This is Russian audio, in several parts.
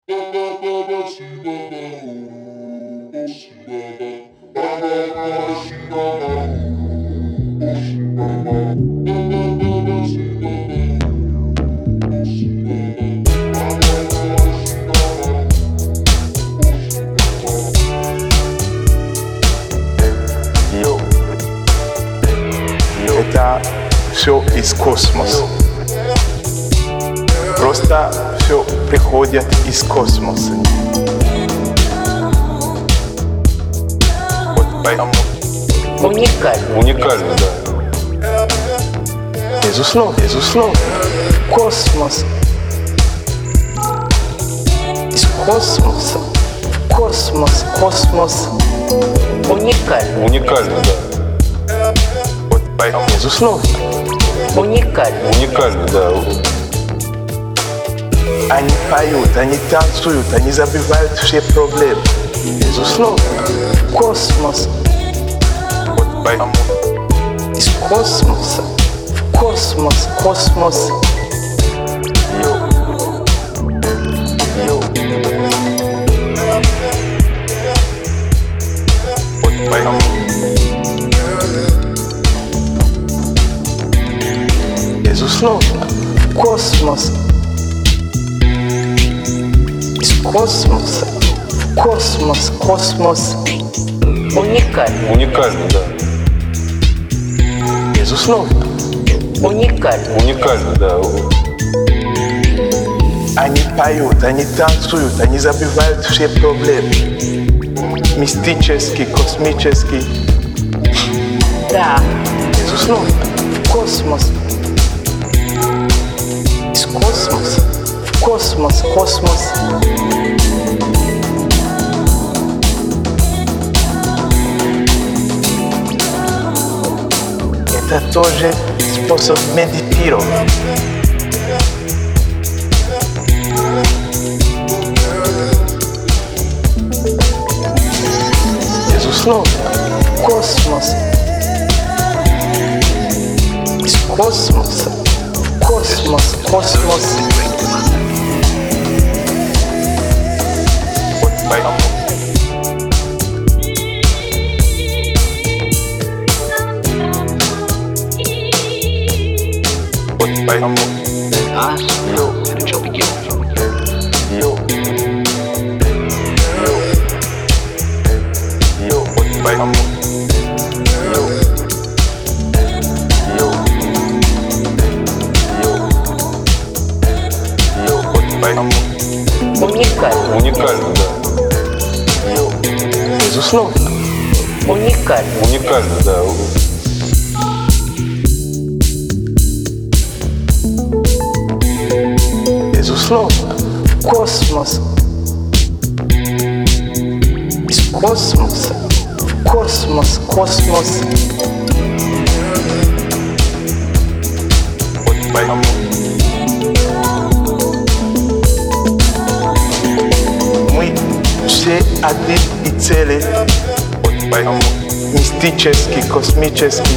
Это все из космоса. Просто все приходит из космоса. Вот поэтому Уникально. Уникально, да. безусловно, космос. Из космоса. Космос. Уникально. Уникально, да. Вот поэтому, безусловно, Уникально. Уникально, да. они поют, они танцуют, они забивают все проблемы. Безусловно, космос. Вот поэтому из космоса. Космос. Вот поэтому безусловно, космос. Из космоса. Космос. Уникально. Уникально, да. Безусловно, Уникально. Уникально, да. они поют, они танцуют, они забивают все проблемы. Мистический, космический. Да. Безусловно, космос. Из космоса. Космос. Это тоже способ медитировать. Безусловно, космос. Из космоса. Космос. Вот поэтому Уникально. Уникально, да. безусловно, Уникально. Уникально, да. безусловно, космос. Из космоса. Космос. Вот поэтому мы все один и целый. Вот поэтому мистический, космический.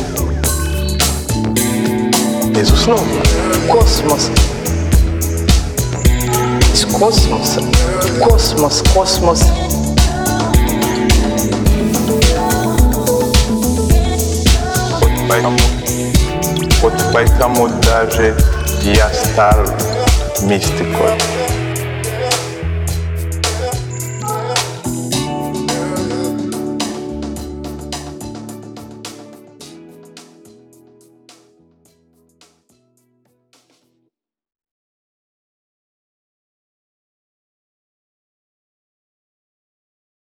Безусловно, космос. Из космоса. Космос. Вот поэтому даже я стал мистиком.